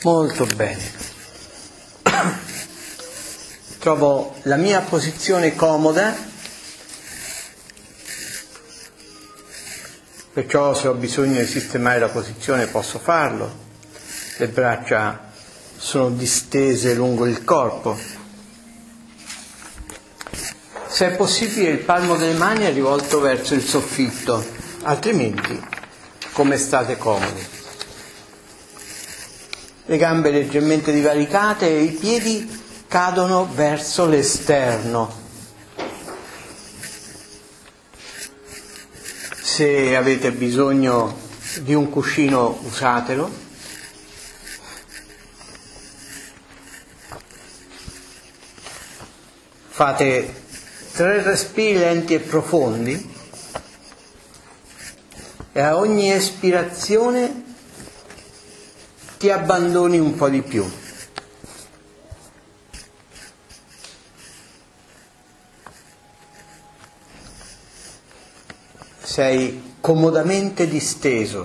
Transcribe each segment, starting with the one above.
Molto bene. Trovo la mia posizione comoda, perciò se ho bisogno di sistemare la posizione posso farlo. Le braccia sono distese lungo il corpo. Se è possibile il palmo delle mani è rivolto verso il soffitto, altrimenti come state comodi. Le gambe leggermente divaricate e i piedi cadono verso l'esterno. Se avete bisogno di un cuscino usatelo. Fate 3 respiri lenti e profondi e a ogni espirazione ti abbandoni un po' di più. Sei comodamente disteso.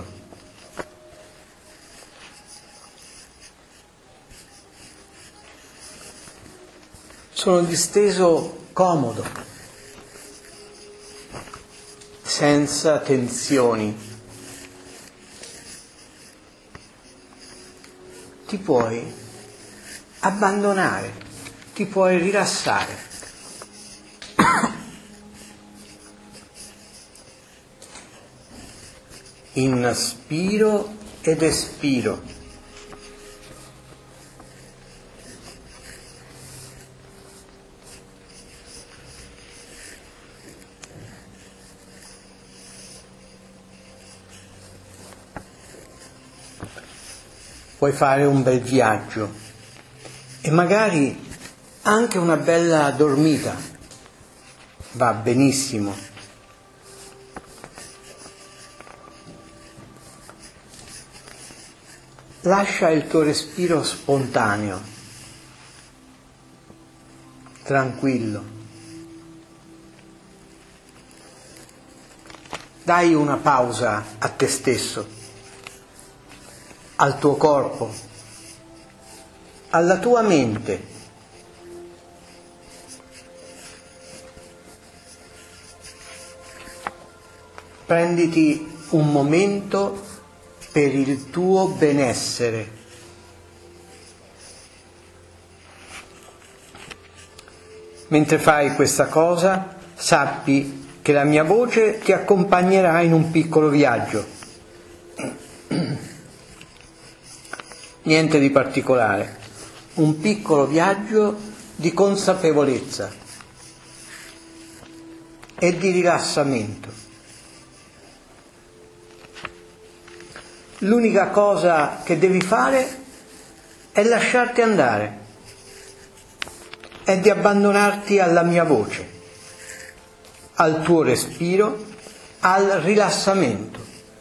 Sono disteso comodo, senza tensioni. Ti puoi abbandonare, ti puoi rilassare. Inspiro ed espiro. Puoi fare un bel viaggio e magari anche una bella dormita. Va benissimo. Lascia il tuo respiro spontaneo, tranquillo. Dai una pausa a te stesso, al tuo corpo, alla tua mente. Prenditi un momento per il tuo benessere. Mentre fai questa cosa, sappi che la mia voce ti accompagnerà in un piccolo viaggio. Niente di particolare, un piccolo viaggio di consapevolezza e di rilassamento. L'unica cosa che devi fare è lasciarti andare, è di abbandonarti alla mia voce, al tuo respiro, al rilassamento.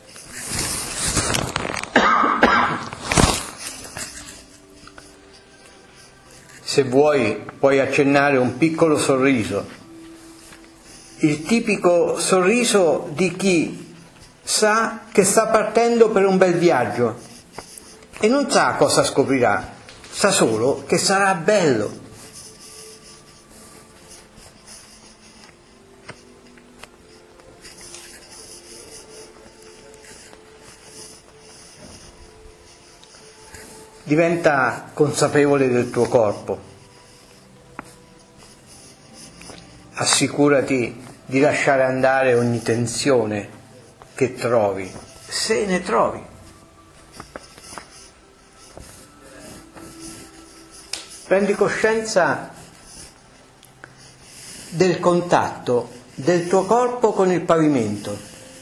Se vuoi, puoi accennare un piccolo sorriso, il tipico sorriso di chi sa che sta partendo per un bel viaggio e non sa cosa scoprirà, sa solo che sarà bello. Diventa consapevole del tuo corpo. Assicurati di lasciare andare ogni tensione che trovi, se ne trovi. Prendi coscienza del contatto del tuo corpo con il pavimento.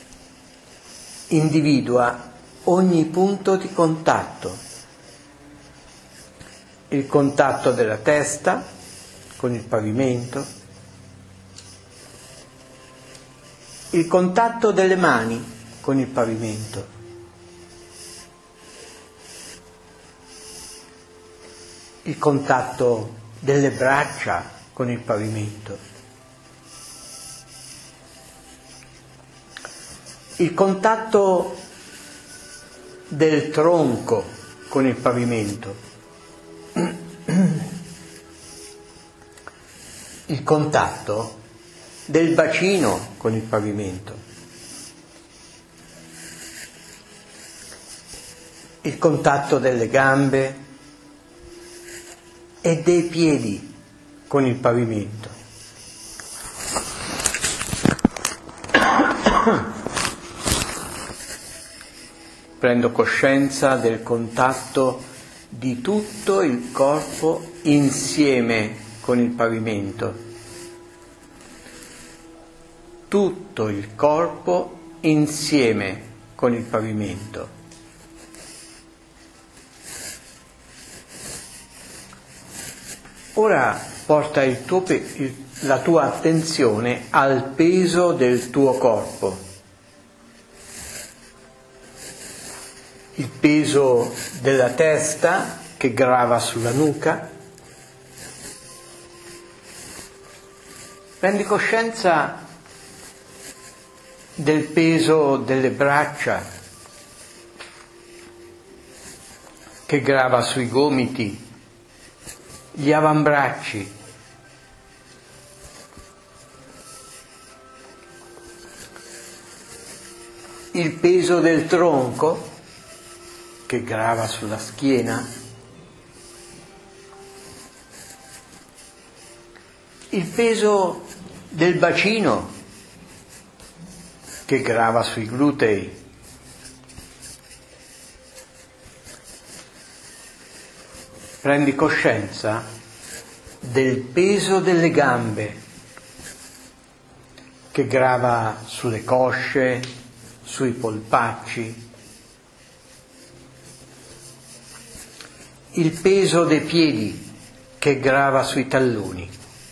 Individua ogni punto di contatto. Il contatto della testa con il pavimento, il contatto delle mani con il pavimento, il contatto delle braccia con il pavimento, il contatto del tronco con il pavimento, il contatto del bacino con il pavimento, il contatto delle gambe e dei piedi con il pavimento. Prendo coscienza del contatto di tutto il corpo insieme con il pavimento. Tutto il corpo insieme con il pavimento. Ora porta la tua attenzione al peso del tuo corpo. Il peso della testa che grava sulla nuca. Prendi coscienza del peso delle braccia che grava sui gomiti, gli avambracci. Il peso del tronco che grava sulla schiena, il peso del bacino che grava sui glutei, prendi coscienza del peso delle gambe che grava sulle cosce, sui polpacci, il peso dei piedi che grava sui talloni.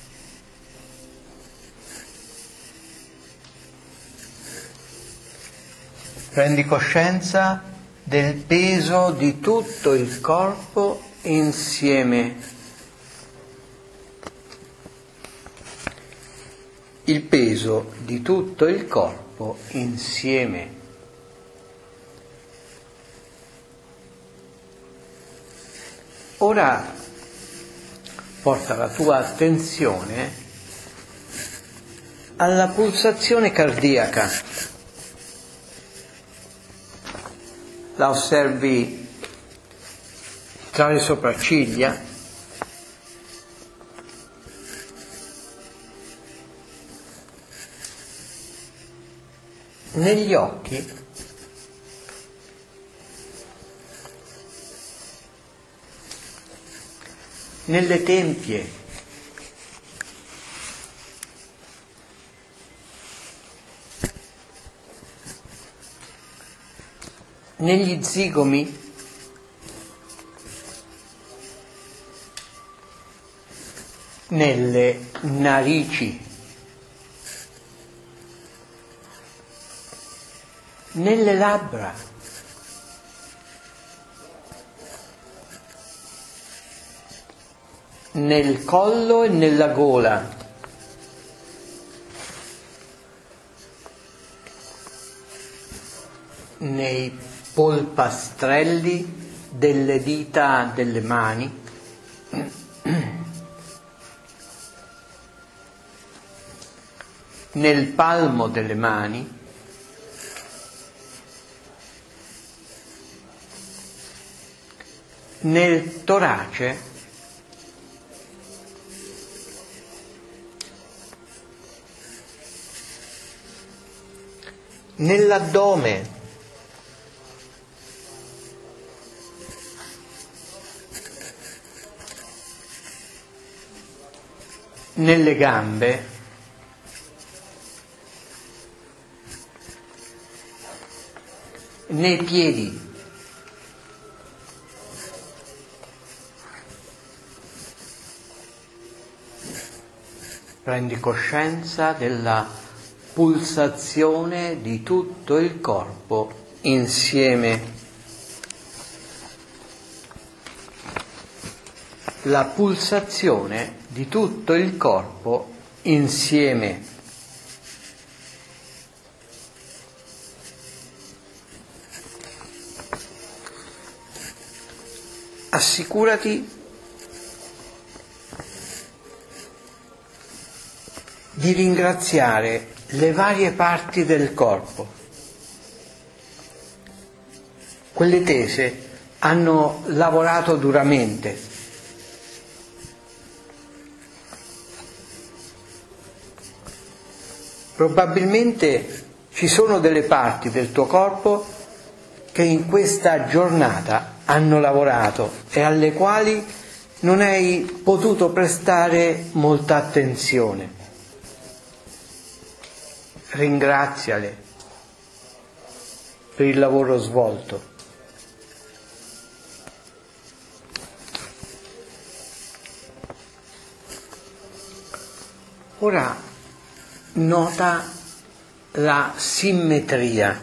Prendi coscienza del peso di tutto il corpo insieme. Il peso di tutto il corpo insieme. Ora porta la tua attenzione alla pulsazione cardiaca. La osservi tra le sopracciglia, negli occhi, nelle tempie, negli zigomi, nelle narici, nelle labbra, nel collo e nella gola, nei polpastrelli delle dita delle mani, nel palmo delle mani, nel torace, nell'addome, nelle gambe, nei piedi, prendi coscienza della pulsazione di tutto il corpo insieme. La pulsazione di tutto il corpo insieme. assicurati di ringraziare le varie parti del corpo. Quelle tese hanno lavorato duramente. Probabilmente ci sono delle parti del tuo corpo che in questa giornata hanno lavorato e alle quali non hai potuto prestare molta attenzione. Ringraziale per il lavoro svolto. Ora nota la simmetria,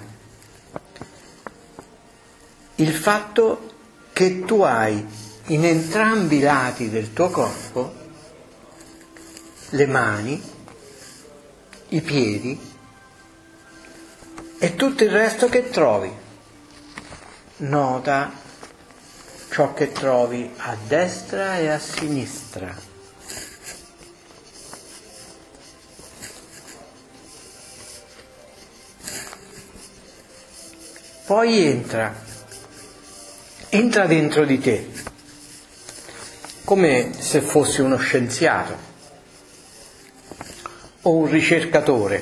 il fatto che tu hai in entrambi i lati del tuo corpo le mani, i piedi e tutto il resto che trovi. Nota ciò che trovi a destra e a sinistra. Poi entra dentro di te, come se fossi uno scienziato o un ricercatore,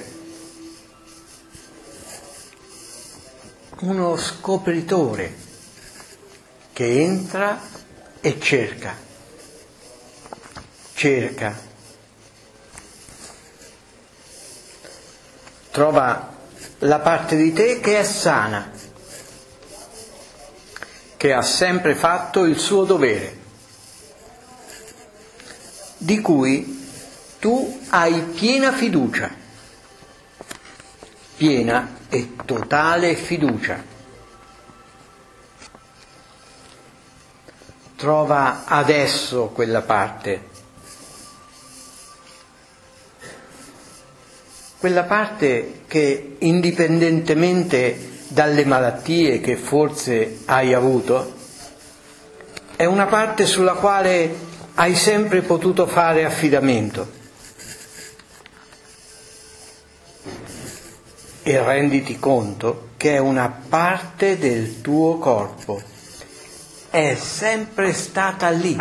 uno scopritore che entra e cerca, trova la parte di te che è sana, che ha sempre fatto il suo dovere, di cui tu hai piena fiducia, piena e totale fiducia. Trova adesso quella parte che indipendentemente dalle malattie che forse hai avuto, è una parte sulla quale hai sempre potuto fare affidamento. E renditi conto che è una parte del tuo corpo, è sempre stata lì.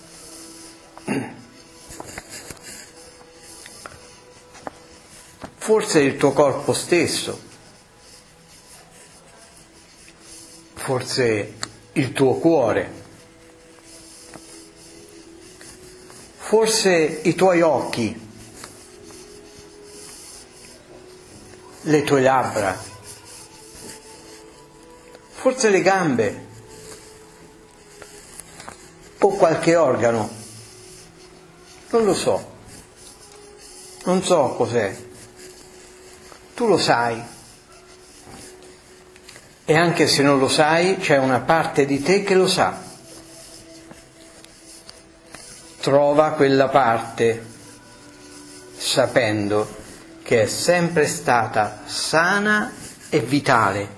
Forse il tuo corpo stesso, forse il tuo cuore, forse i tuoi occhi, le tue labbra, forse le gambe o qualche organo, non lo so, non so cos'è, tu lo sai. E anche se non lo sai, c'è una parte di te che lo sa. Trova quella parte sapendo che è sempre stata sana e vitale.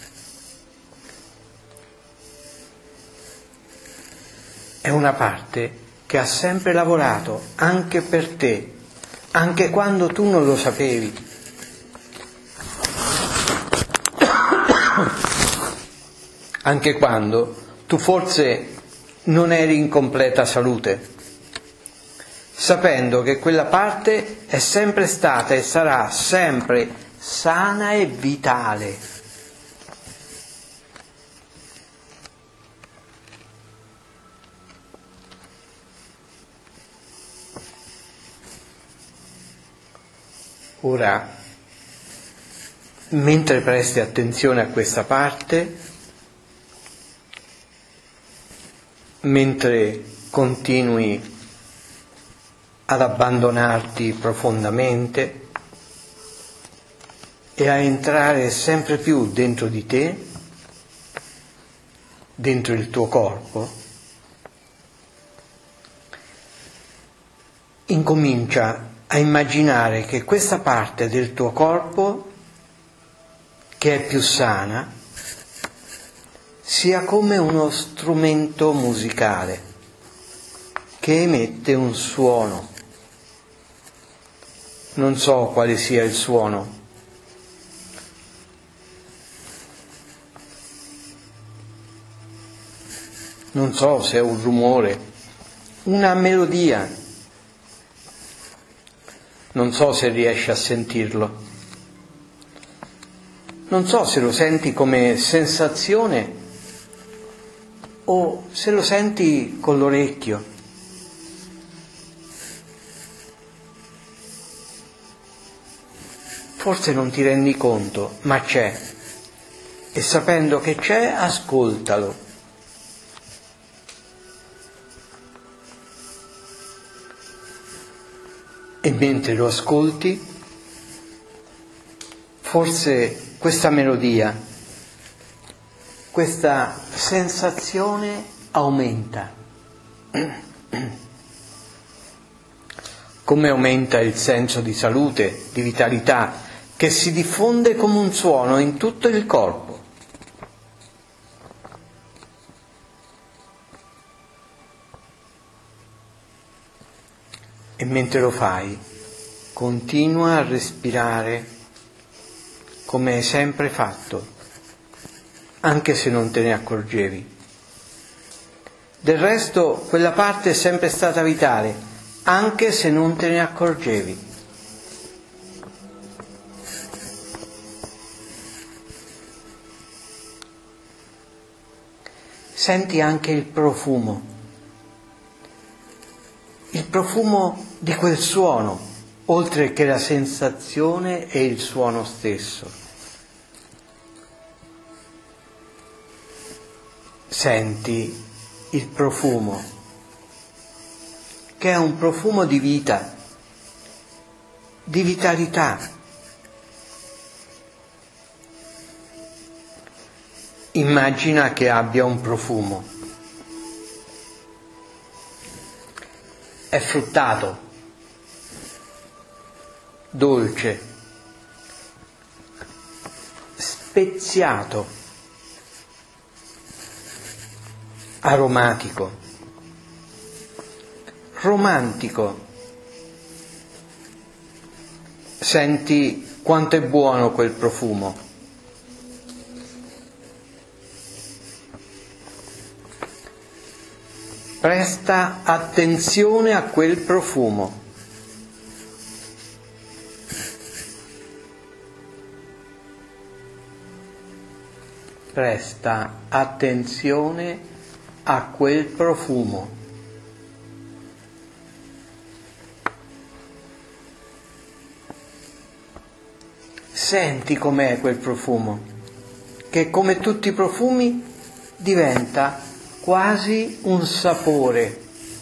È una parte che ha sempre lavorato anche per te, anche quando tu non lo sapevi. Anche quando tu forse non eri in completa salute, sapendo che quella parte è sempre stata e sarà sempre sana e vitale. Ora, mentre presti attenzione a questa parte, mentre continui ad abbandonarti profondamente e a entrare sempre più dentro di te, dentro il tuo corpo, incomincia a immaginare che questa parte del tuo corpo, che è più sana, sia come uno strumento musicale che emette un suono. Non so quale sia il suono. Non so se è un rumore, una melodia. Non so se riesci a sentirlo. Non so se lo senti come sensazione o se lo senti con l'orecchio. Forse non ti rendi conto, ma c'è. E sapendo che c'è, ascoltalo. E mentre lo ascolti, forse questa melodia, questa sensazione aumenta. Come aumenta il senso di salute, di vitalità, che si diffonde come un suono in tutto il corpo. E mentre lo fai, continua a respirare come hai sempre fatto, anche se non te ne accorgevi. Del resto, quella parte è sempre stata vitale, anche se non te ne accorgevi. Senti anche il profumo di quel suono, oltre che la sensazione e il suono stesso. Senti il profumo, che è un profumo di vita, di vitalità. Immagina che abbia un profumo. È fruttato, dolce, speziato, aromatico, romantico. Senti quanto è buono quel profumo. Presta attenzione a quel profumo. Presta attenzione a quel profumo. Senti com'è quel profumo, che come tutti i profumi diventa quasi un sapore.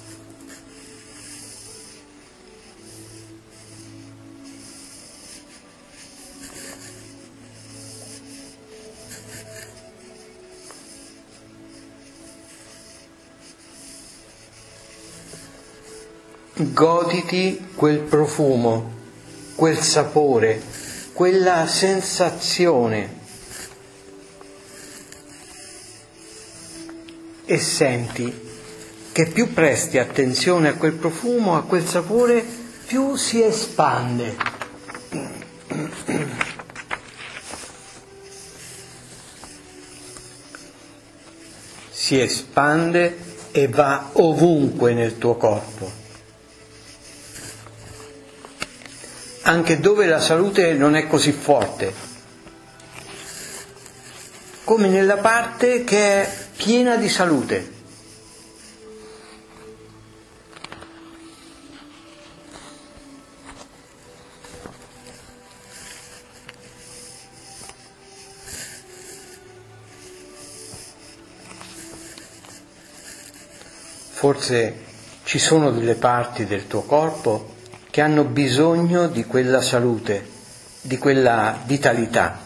Goditi quel profumo, quel sapore, quella sensazione. E senti che più presti attenzione a quel profumo, a quel sapore, più si espande. Si espande e va ovunque nel tuo corpo. Anche dove la salute non è così forte, come nella parte che è piena di salute. Forse ci sono delle parti del tuo corpo che hanno bisogno di quella salute, di quella vitalità.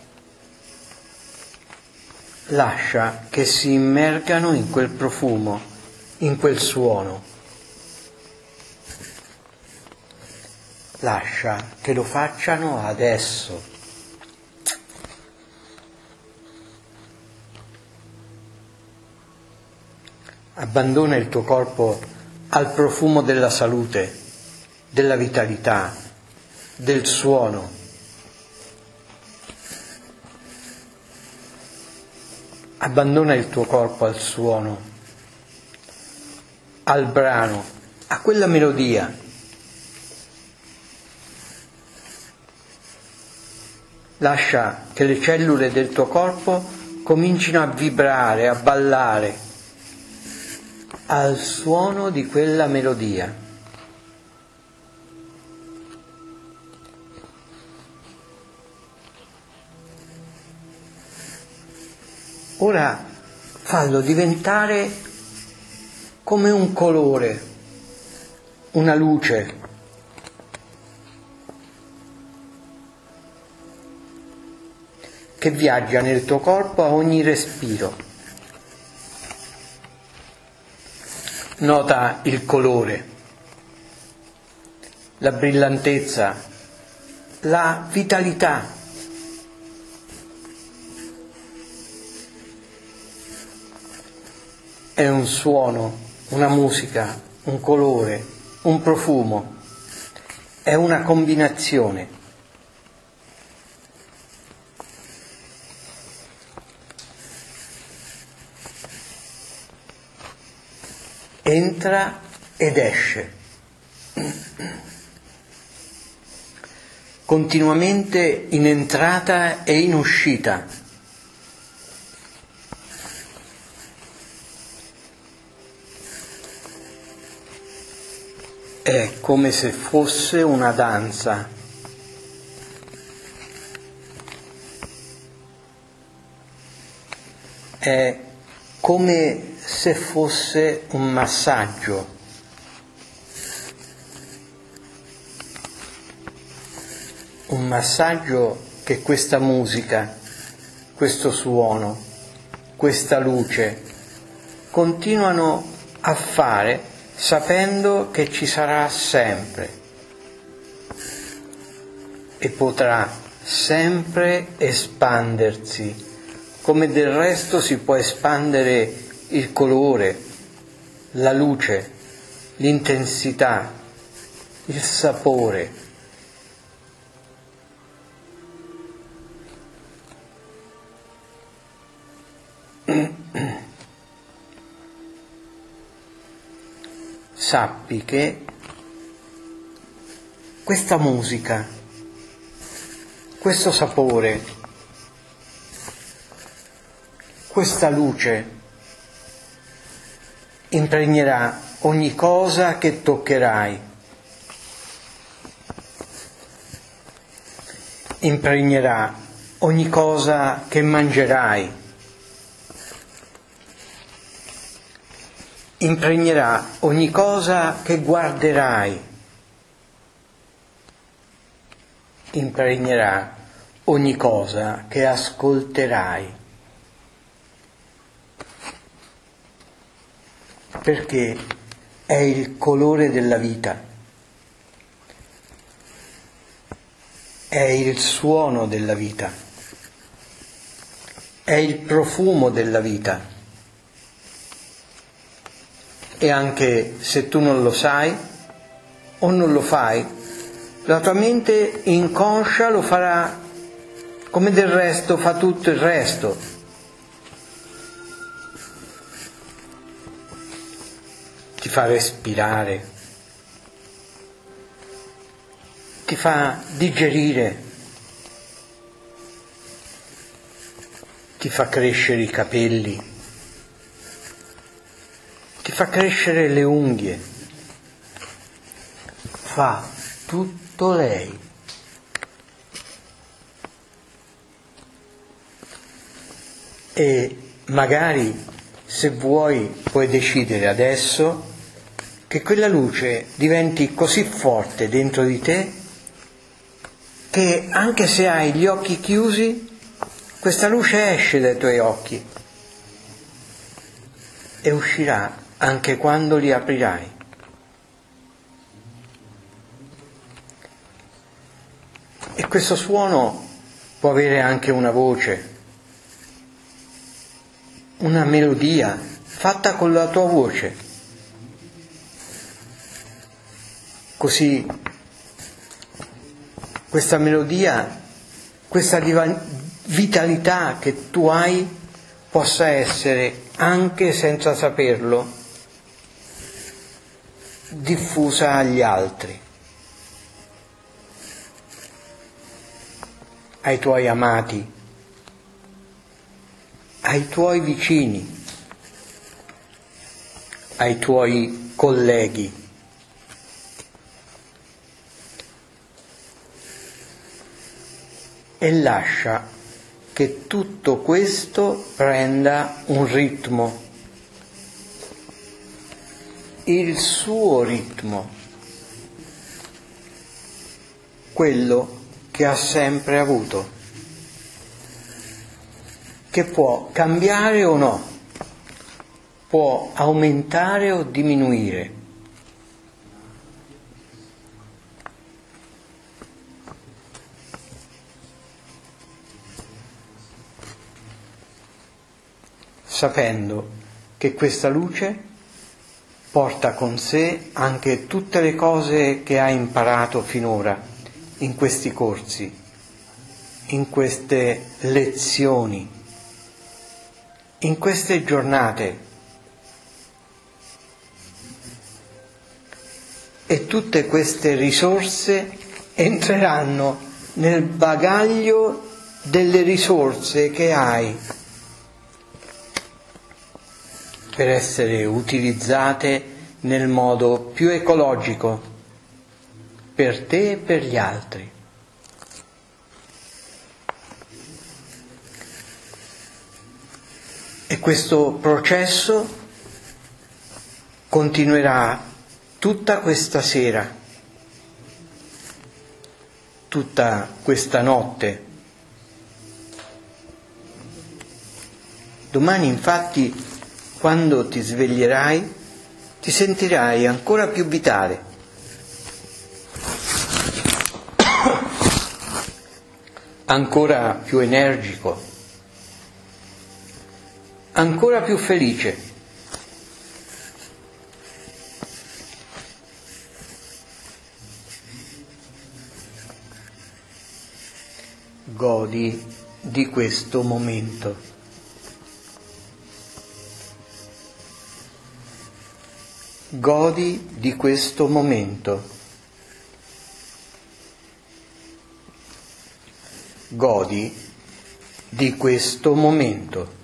Lascia che si immergano in quel profumo, in quel suono. Lascia che lo facciano adesso. abbandona il tuo corpo al profumo della salute, della vitalità, del suono. Abbandona il tuo corpo al suono, al brano, a quella melodia. Lascia che le cellule del tuo corpo comincino a vibrare, a ballare al suono di quella melodia. Ora fallo diventare come un colore, una luce. Che viaggia nel tuo corpo a ogni respiro. Nota il colore, la brillantezza, la vitalità. È un suono, una musica, un colore, un profumo. È una combinazione. Entra ed esce, continuamente in entrata e in uscita. È come se fosse una danza. È come se fosse un massaggio. Un massaggio che questa musica, questo suono, questa luce continuano a fare sapendo che ci sarà sempre e potrà sempre espandersi, come del resto si può espandere il colore, la luce, l'intensità, il sapore. Sappi che questa musica, questo sapore, questa luce impregnerà ogni cosa che toccherai, impregnerà ogni cosa che mangerai, impregnerà ogni cosa che guarderai, impregnerà ogni cosa che ascolterai. Perché è il colore della vita, è il suono della vita, è il profumo della vita. E anche se tu non lo sai o non lo fai, la tua mente inconscia lo farà, come del resto fa tutto il resto. Ti fa respirare, ti fa digerire, ti fa crescere i capelli, ti fa crescere le unghie, fa tutto lei. E magari, se vuoi, puoi decidere adesso che quella luce diventi così forte dentro di te che anche se hai gli occhi chiusi, questa luce esce dai tuoi occhi e uscirà anche quando li aprirai. E questo suono può avere anche una voce, una melodia, fatta con la tua voce, così questa melodia, questa vitalità che tu hai possa essere, anche senza saperlo, diffusa agli altri, ai tuoi amati, ai tuoi vicini, ai tuoi colleghi. E lascia che tutto questo prenda un ritmo, il suo ritmo, quello che ha sempre avuto, che può cambiare o no, può aumentare o diminuire. Sapendo che questa luce porta con sé anche tutte le cose che hai imparato finora in questi corsi, in queste lezioni, in queste giornate, e tutte queste risorse entreranno nel bagaglio delle risorse che hai per essere utilizzate nel modo più ecologico per te e per gli altri. E questo processo continuerà tutta questa sera, tutta questa notte. Domani, infatti, quando ti sveglierai, ti sentirai ancora più vitale, ancora più energico, ancora più felice. Godi di questo momento. Godi di questo momento. Godi di questo momento.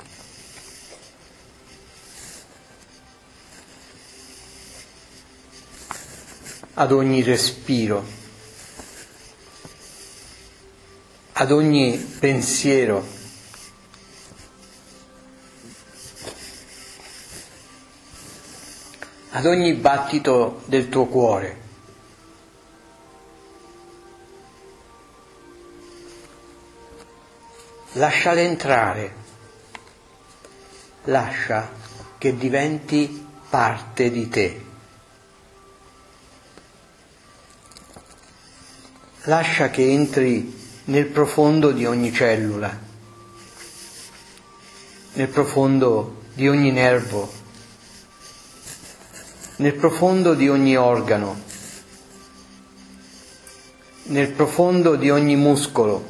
Ad ogni respiro, ad ogni pensiero, ad ogni battito del tuo cuore. Lasciale entrare, lascia che diventi parte di te. Lascia che entri nel profondo di ogni cellula, nel profondo di ogni nervo, nel profondo di ogni organo, nel profondo di ogni muscolo,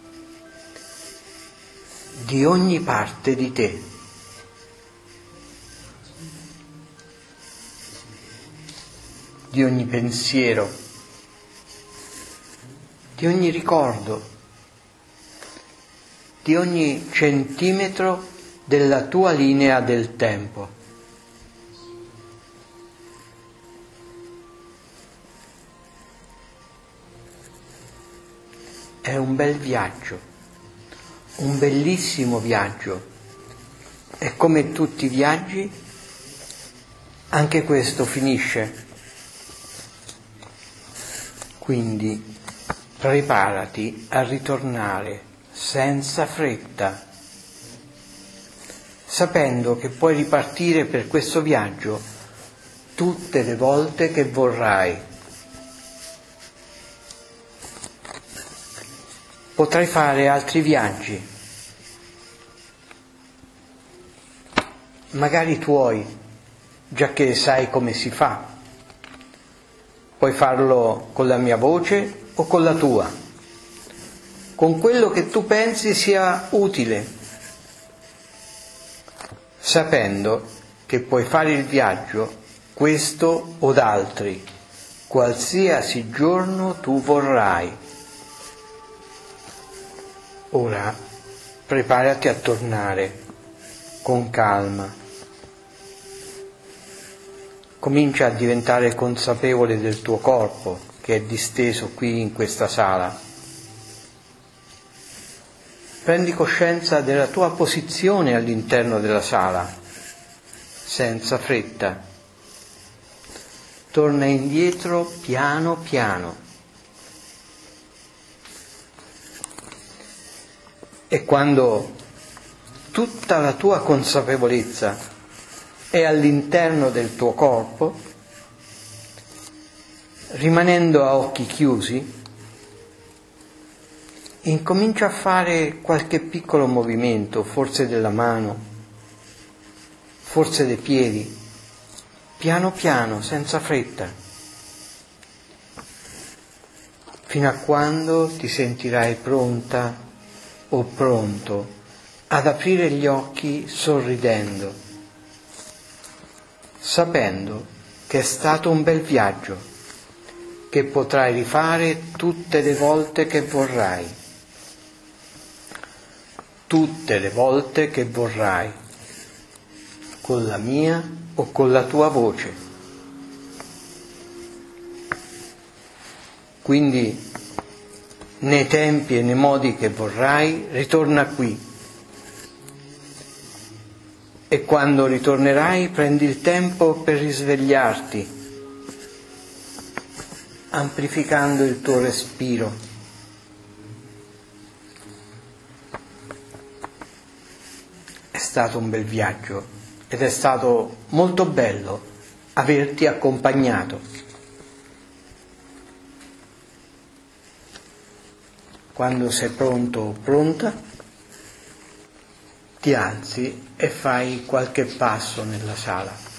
di ogni parte di te. Di ogni pensiero, di ogni ricordo, di ogni centimetro della tua linea del tempo. È un bel viaggio, un bellissimo viaggio, e come tutti i viaggi, anche questo finisce. Quindi preparati a ritornare senza fretta, sapendo che puoi ripartire per questo viaggio tutte le volte che vorrai. Potrai fare altri viaggi magari tuoi, già che sai come si fa. Puoi farlo con la mia voce o con la tua, con quello che tu pensi sia utile, sapendo che puoi fare il viaggio, questo o d'altri, qualsiasi giorno tu vorrai. Ora preparati a tornare con calma. Comincia a diventare consapevole del tuo corpo che è disteso qui in questa sala. Prendi coscienza della tua posizione all'interno della sala, senza fretta. Torna indietro piano piano. E quando tutta la tua consapevolezza è all'interno del tuo corpo, rimanendo a occhi chiusi, incomincia a fare qualche piccolo movimento, forse della mano, forse dei piedi, piano piano, senza fretta, fino a quando ti sentirai pronta o pronto ad aprire gli occhi sorridendo, sapendo che è stato un bel viaggio, che potrai rifare tutte le volte che vorrai, tutte le volte che vorrai, con la mia o con la tua voce. Quindi, nei tempi e nei modi che vorrai, ritorna qui. E quando ritornerai, prendi il tempo per risvegliarti, amplificando il tuo respiro. È stato un bel viaggio ed è stato molto bello averti accompagnato. Quando sei pronto o pronta, ti alzi e fai qualche passo nella sala.